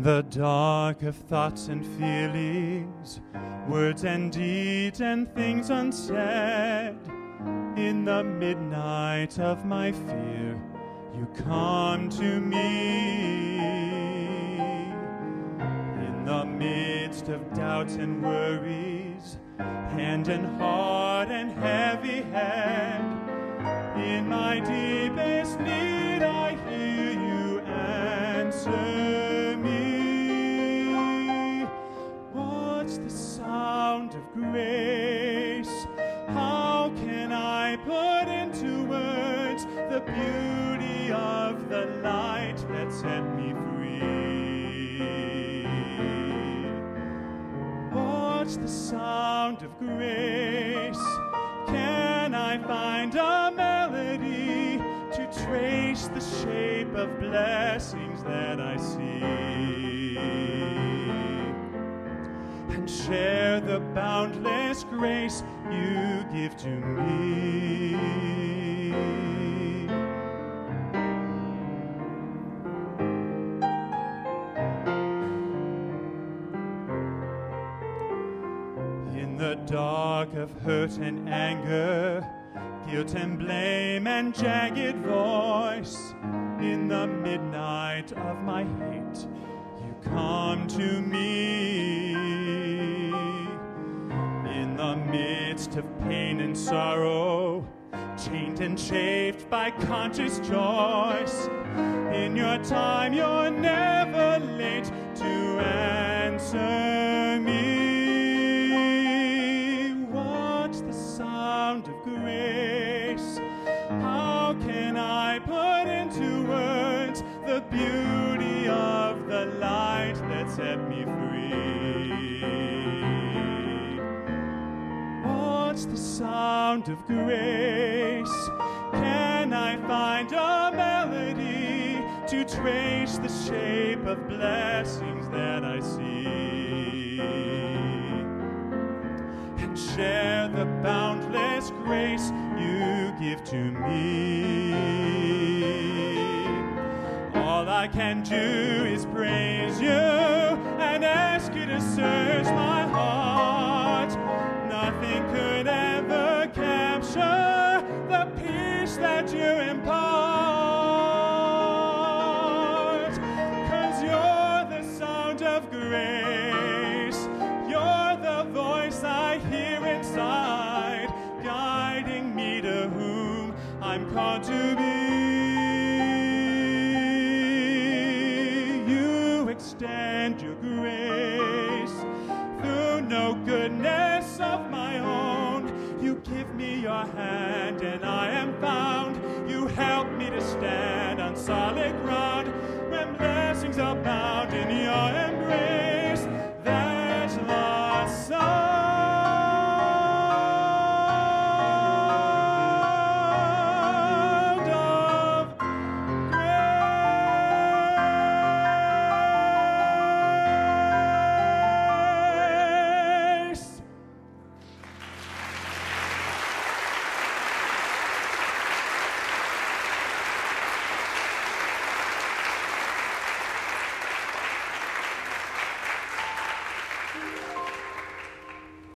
the dark of thoughts and feelings, words and deeds and things unsaid, in the midnight of my fear, you come to me. In the midst of doubts and worries, hand and heart and heavy head, in my deepest need I hear you answer me. What's the sound of grace? How can I put into words the beauty of the light that set me free? What's the sound of grace? Can I find a melody to trace the shape of blessings that I see, and share the boundless grace you give to me? In the dark of hurt and anger, guilt and blame and jagged voice, in the midnight of my hate, you come to me. In the midst of pain and sorrow, chained and chafed by conscious choice, in your time you're never late to answer me. What's the sound of grace? How can I put into words the beauty of the light that set me free? What's the sound of grace? Can I find a melody to trace the shape of blessings that I see, and share the boundless grace you give to me? All I can do is praise you and ask you to search my heart. Nothing could ever capture the peace that you impart, 'cause you're the sound of grace. You're the voice I hear inside, guiding me to whom I'm called to be. You extend your grace through no goodness of my own. You give me your hand and I am found. You help me to stand on solid ground when blessings abound in your